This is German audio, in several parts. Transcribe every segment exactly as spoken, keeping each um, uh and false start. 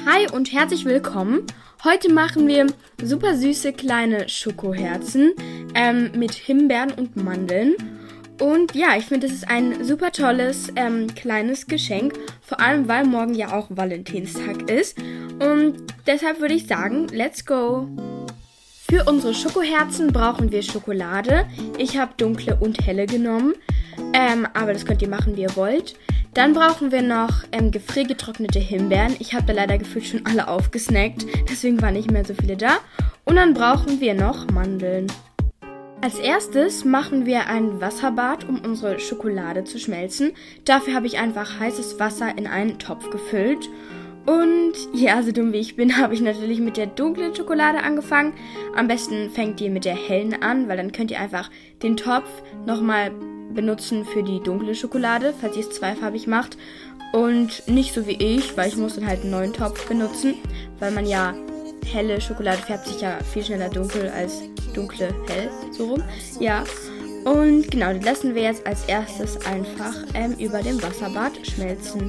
Hi und herzlich willkommen. Heute machen wir super süße kleine Schokoherzen ähm, mit Himbeeren und Mandeln. Und ja, ich finde, das ist ein super tolles ähm, kleines Geschenk, vor allem weil morgen ja auch Valentinstag ist. Und deshalb würde ich sagen, let's go! Für unsere Schokoherzen brauchen wir Schokolade. Ich habe dunkle und helle genommen, ähm, aber das könnt ihr machen, wie ihr wollt. Dann brauchen wir noch ähm, gefriergetrocknete Himbeeren. Ich habe da leider gefühlt schon alle aufgesnackt, deswegen waren nicht mehr so viele da. Und dann brauchen wir noch Mandeln. Als erstes machen wir ein Wasserbad, um unsere Schokolade zu schmelzen. Dafür habe ich einfach heißes Wasser in einen Topf gefüllt. Und ja, so dumm wie ich bin, habe ich natürlich mit der dunklen Schokolade angefangen. Am besten fängt ihr mit der hellen an, weil dann könnt ihr einfach den Topf nochmal benutzen für die dunkle Schokolade, falls ihr es zweifarbig macht. Und nicht so wie ich, weil ich muss dann halt einen neuen Topf benutzen, weil man ja helle Schokolade färbt sich ja viel schneller dunkel als dunkle hell, so rum. Ja, und genau, die lassen wir jetzt als erstes einfach ähm, über dem Wasserbad schmelzen.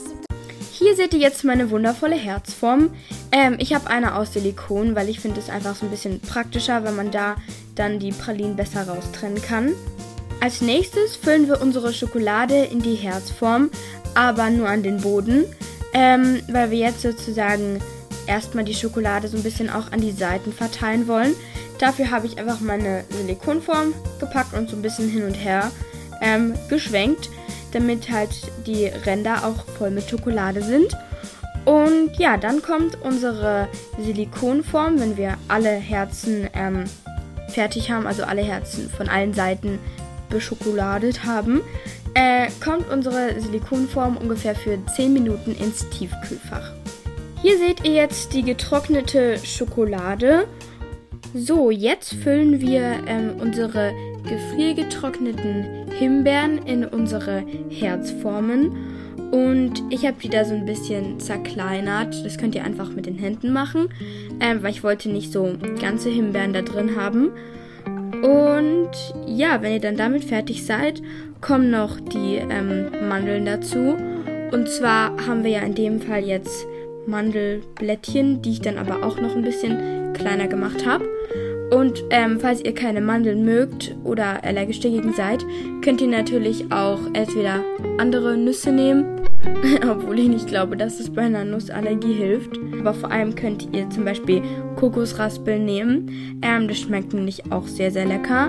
Hier seht ihr jetzt meine wundervolle Herzform. Ähm, ich habe eine aus Silikon, weil ich finde es einfach so ein bisschen praktischer, weil man da dann die Pralinen besser raustrennen kann. Als nächstes füllen wir unsere Schokolade in die Herzform, aber nur an den Boden, ähm, weil wir jetzt sozusagen erstmal die Schokolade so ein bisschen auch an die Seiten verteilen wollen. Dafür habe ich einfach meine Silikonform gepackt und so ein bisschen hin und her ähm, geschwenkt, damit halt die Ränder auch voll mit Schokolade sind. Und ja, dann kommt unsere Silikonform, wenn wir alle Herzen ähm, fertig haben, also alle Herzen von allen Seiten beschokoladet haben, äh, kommt unsere Silikonform ungefähr für zehn Minuten ins Tiefkühlfach. Hier seht ihr jetzt die getrocknete Schokolade. So, jetzt füllen wir ähm, unsere gefriergetrockneten Himbeeren in unsere Herzformen. Und ich habe die da so ein bisschen zerkleinert. Das könnt ihr einfach mit den Händen machen, ähm, weil ich wollte nicht so ganze Himbeeren da drin haben. Und ja, wenn ihr dann damit fertig seid, kommen noch die ähm, Mandeln dazu. Und zwar haben wir ja in dem Fall jetzt Mandelblättchen, die ich dann aber auch noch ein bisschen kleiner gemacht habe. Und ähm, falls ihr keine Mandeln mögt oder allergisch dagegen seid, könnt ihr natürlich auch entweder andere Nüsse nehmen, obwohl ich nicht glaube, dass es bei einer Nussallergie hilft. Aber vor allem könnt ihr zum Beispiel Kokosraspeln nehmen. Ähm, das schmeckt nämlich auch sehr, sehr lecker.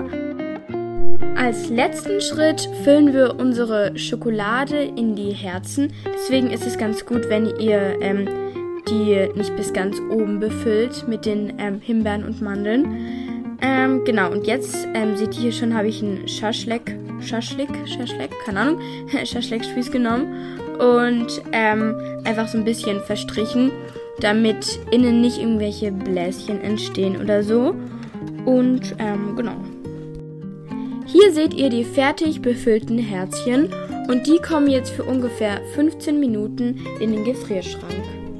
Als letzten Schritt füllen wir unsere Schokolade in die Herzen. Deswegen ist es ganz gut, wenn ihr ähm, die nicht bis ganz oben befüllt mit den ähm, Himbeeren und Mandeln. Ähm, genau, und jetzt ähm, seht ihr hier schon, habe ich einen Schaschlik, Schaschlik, Schaschlik, keine Ahnung, Schaschlik-Spieß genommen und ähm, einfach so ein bisschen verstrichen, damit innen nicht irgendwelche Bläschen entstehen oder so. Und ähm, genau. Hier seht ihr die fertig befüllten Herzchen und die kommen jetzt für ungefähr fünfzehn Minuten in den Gefrierschrank.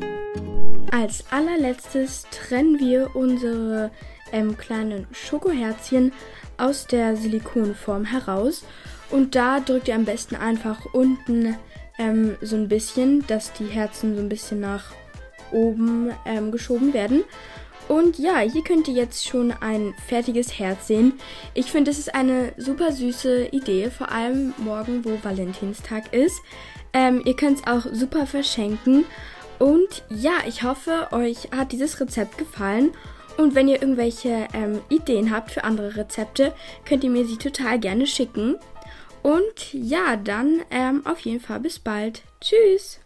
Als allerletztes trennen wir unsere ähm, kleinen Schokoherzchen aus der Silikonform heraus und da drückt ihr am besten einfach unten ähm, so ein bisschen, dass die Herzen so ein bisschen nach oben ähm, geschoben werden. Und ja, hier könnt ihr jetzt schon ein fertiges Herz sehen. Ich finde, es ist eine super süße Idee, vor allem morgen, wo Valentinstag ist. Ähm, ihr könnt es auch super verschenken. Und ja, ich hoffe, euch hat dieses Rezept gefallen. Und wenn ihr irgendwelche ähm, Ideen habt für andere Rezepte, könnt ihr mir sie total gerne schicken. Und ja, dann ähm, auf jeden Fall bis bald. Tschüss!